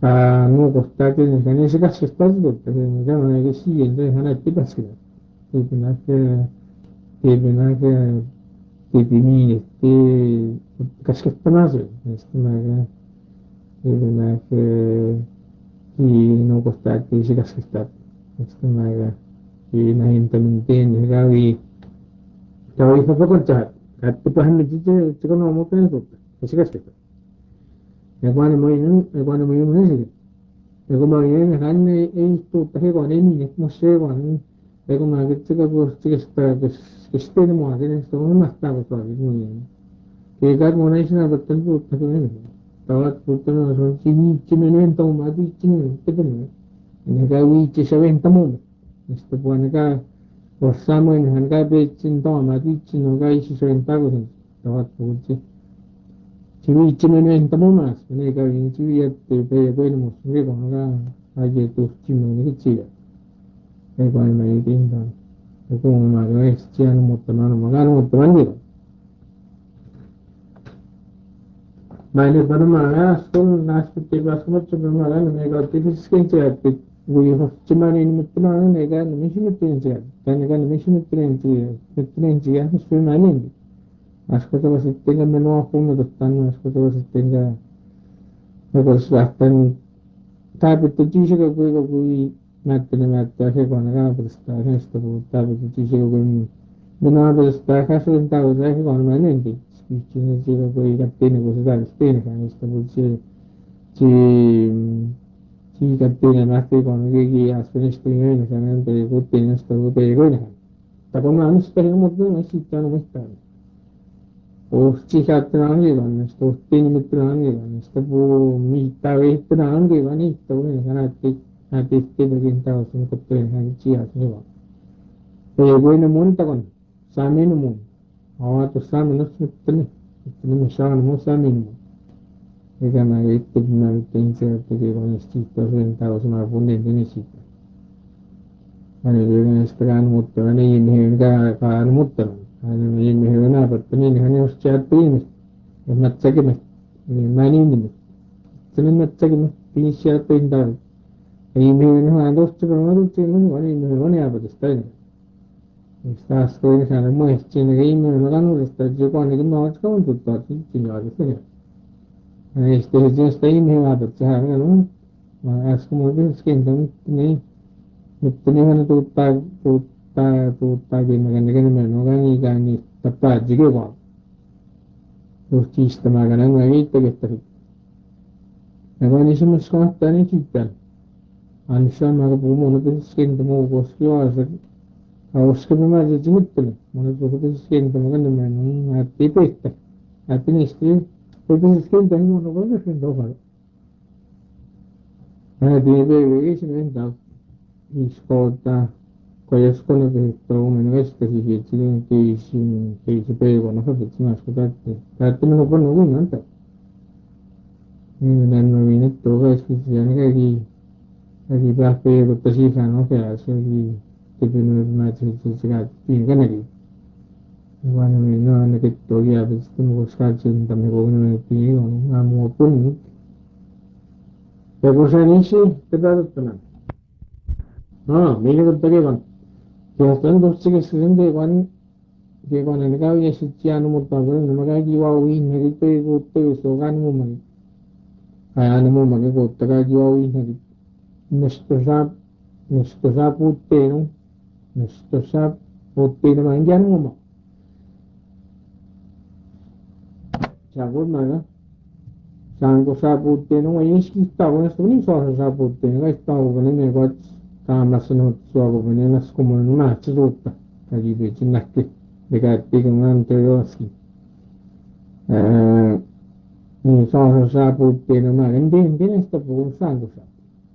nuokohtaatiin niin se kasvattaisivat, että tämä on eikä siihen, että hän näytti paskilla. Tiipinäkö tiipimiin, että kasvattamaan se. Sitten tiipinäkö nuokohtaatiin se kasvattaa. Sitten näin tämän teen, kävi pakontahat. Kattopahan nyt sitten kun on mukaan suhteen. Se kasvattaa. Ja kun mä ymmärrän sitä. Ja kun mä olin hän ei tuutta hevonen ei niin, että musta hevonen. Ja kun mä kitsikö puhusti kestää mua, niin se on mahtaa kun oli niin. Keikat mun ei sinä võttanut tuutta kun ei. Tavat puuttanut se on viitsiminen ventomaan viitsiminen pitänyt. Ja käy viitsissä ventomaan. Ja sitten puhun käy samoin hän käy peitsin taamaan viitsin on käy isossa ventomaan. Tavat puhutti. Si viitsiminen ventomaan. Ne käy niin si viittyi päivä musta rikon käy. Aje tuhtiminen kitsiä. Ei vain mä ei tintaan. Ja kun mä olen siellä muuttamaan, mä olen muuttamaan niitä. Mä en nyt varmaan äsken nähty vastamassa, kun mä olen meikä tietysti sieltä. Kui hostimaani muuttamaan on eikä missä nyt sieltä. Tänne missä nyt sieltä. Nyt sieltä, missä mä niin. Askotava sitten kun minua huomioon, askotava sitten kun jos lähtee taiputtu tiisika kui mättää se kun raapustaa näistä puhuttaa tiisika kui minua raapustaa kasvun tauta se kun mä niinkin. Sitten tiisika kui kattiin kun se tarvitsisi pienekään niistä puhuttiin kattiin mätti kun keegi aspenista yhden sanan tai kuttiin näistä puhuttiin koinahan. Kun mä nyt sitten mutta sitten on mitään. Ohtisaattina angivannasta, ohtiinimittina angivannasta, puu miittaa vehtinä angivannista, uuden näytti tietenkin taustun, kun tein hän sijat niva. Ei voine muntakon, saa minun. Avatu saa minus mittani, me saan mun saa minun. Eikä mä itse, mä tein se, että kiivon siitä sen taustun, mä punin tänne siitä. Hän ei vielä sitä kaan muuttanut, niin mihin kaan muuttanut. Hän ei mihin enää päättä, niin hän jos sieltä piinistä. Ja mätsäkin, mä niin. Sitten mätsäkin, piin sieltä pintaa. Ei mihin hän tosta, kun mä tultiin, niin mihin on jääpätästä aina. Taas toinen saada muista siinä, ei mihin kannudesta, että joku ainakin mä olet kauntuttaa, sitten jääpätä. Ja sitten sitä ei mihin jääpätä, sehän on. Mä äsken mulla pitäisi kentänyt, niin. Mutta niin hän tuuttaa viimekäännekin nimenomaan ikään niin päättikin vaan. Just istämään mä kiittäkin. Ja vain esimerkiksi kohtaa niin sitten. Annisaan mä puhun, mun pitäisi kentä muu koski vaasa. Hauskapa mä sitten mittelen. Mun pitäisi kentä mä nimenomaan näytti peittä. Näytti niistä jo. Pitäisi kentä mun on paljon kentä osalla. Näytti päivä esimerkiksi. Iskoota. Kojaskone pehto umen vestasi sieltä teisi päivänä hafitsi mä kun täytti minun pannu kun anta. Niin mä viin että oikeasti siellä kävi pähpäivä siihen okea se oli tepinyt mä se käytiin kaneli. Ja vaan minä no ne ketto jää sitten mun skatsin tämän kun minä pidin on mä muu punni. Ja kun se niisi tätä no millä kun tekevän. Ja sitten tuossa sen kevan ne käy ja sitten jäänyt mutta kun mä kävin vauviin ne sitten kuuttui se on kai mumman. Aina mumman kuutta kävin vauviin ne nesto saa puutteenu. Nesto saa puutteenu mä en jäänyt mumman. Saa mä saanko saa puutteenu ei iskittaa kun nesto niin saa puutteenu kaikki tauko ne me koet taamassa nuut suopuminen nas kun mun mähtsä suutta. Kävi pitsin näkki. Ne käytti kun mä antoi joskin. Niin saa puutteena mä en tiedä kenestä puhun saanko saa.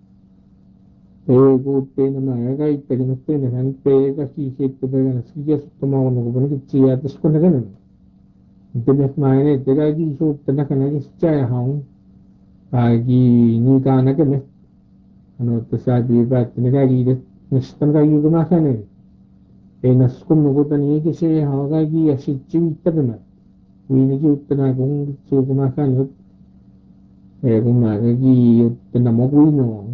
Ei puutteena mä en kaikkea mutta tein hän peika sitten peikana keskustamaan kun kun nyt sieltä kun ne kenellä. Mutta jos mä en ette kaikki suutta näkänä kestää haun. Kaikki niin kaan näkemä. Hän otti saatiin päätti ne kaikki nestan kaikki kun mä hänen. Ei nas kun nukuta niin eikä se haa kaikki ja sitten siittämään. Viinikin yhtenä kun mä hänet. Kuma cái gì tên là mốc quý nhỏ